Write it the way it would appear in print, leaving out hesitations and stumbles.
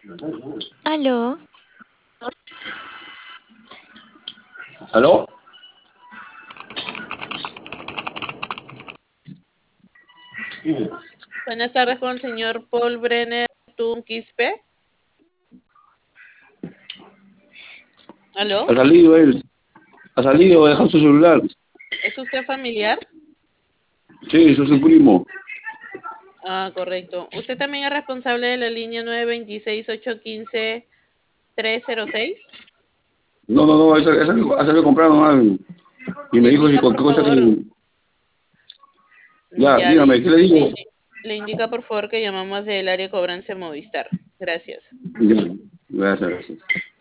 Aló, ¿Aló? Buenas tardes con el señor Paul Brenner Tun Quispe. ¿Aló? Ha salido él. Ha salido, ha dejado su celular. ¿Es usted familiar? Sí, soy su primo. Ah, correcto. ¿Usted también es responsable de la línea 926-815-306? No, ha salido a comprar nomás. Y me Le dijo si indica, cualquier por cosa favor, que... Ya, ya le, dígame, ¿qué le le, digo? le indica, por favor, que llamamos del área de cobranza de Movistar. Gracias. Ya, gracias.